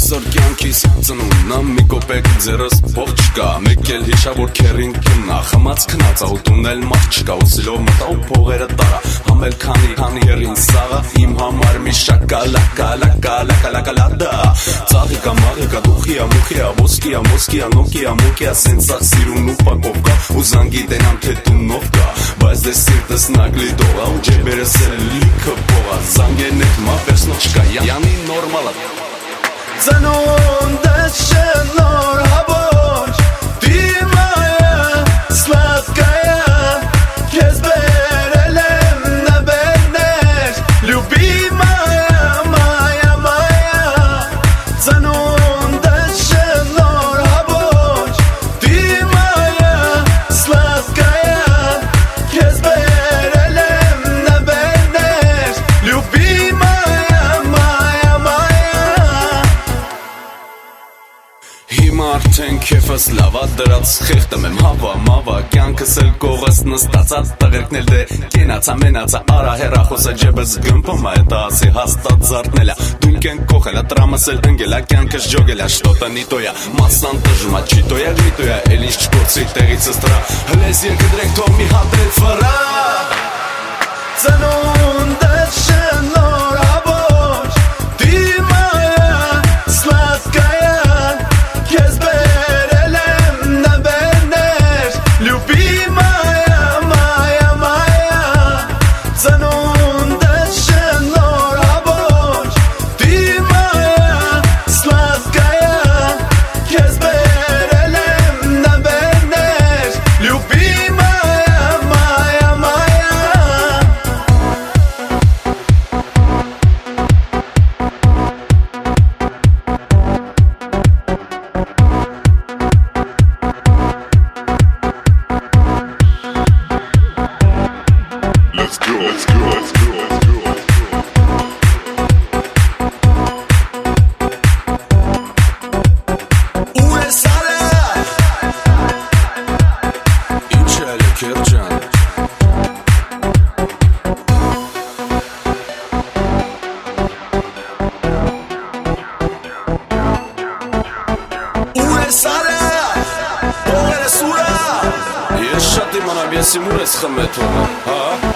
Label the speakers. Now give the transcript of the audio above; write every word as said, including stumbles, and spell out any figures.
Speaker 1: Այսօր կյանքիս ծնունն ամի կոպեկ ձերս փող չկա մեկ էլ հիշա որ քերին կնա խմած քնած աուտուն էլ մարդ չկա ուսելով մտա ու փողերը տարա համել քանի քանի երին սաղա իմ համար մի շակալակա լակա լակա լակա լադա ծաղիկա մաղիկա դուխիա մուխիա ոսկիա մոսկիա նոկիա մոկիա սենսա սիրուն ու պակովկա ու զանգի տենամ թե տունով կա բայց դե սիրտս նագլի դողա ու ջեբերս էլ լիքը փողա զանգեն էտ մապերսնո չկա յանի նորմալա
Speaker 2: Ծնունդս շնոր հաբոչ դիմայը սլատկայը քեզ բերել եմ նվերներ լյուբիմայը մայա մայա Ծնունդս շնոր հաբոչ դիմայը սլատկայը քեզ բերել եմ նվերներ լյուբիմայը մայա մայա Հիմա արդեն քեֆս լավա դրած խեղտեմ եմ հավա մավա կյանքս էլ կողս նստացած տղերքն էլ դե կենացա մենացա արա հեռախոսը ջեբս գմպում այդ ասի հաստատ զարդնելա դունքեն կողելա տրամս էլ ընգելա կյանքս ջոգելա շտոտը նիտոյա մասնան տժմա չիտոյա գրիտոյա էլ ինչ չկործի տեղից ստրա հլես երկդրեք թող մի հատել վրա Ծնունդս շնոր հաբոչ դիմայը սլատկայը քեզ բերել եմ նվերներ լյուբիմայը մայա մայա Ծնունդս շնոր հաբոչ դիմայը սլատկայը քեզ բերել եմ նվերներ լյուբիմայը մայա մայա
Speaker 3: Let's go, let's go, let's go, let's go,
Speaker 2: Ու ես արա
Speaker 1: Ինչ էլ է քերջան
Speaker 2: Ու ես արա Ո՞ր ես ուրա
Speaker 1: Ես շատ իմանամ ես իմ ուր ես խմեթում հա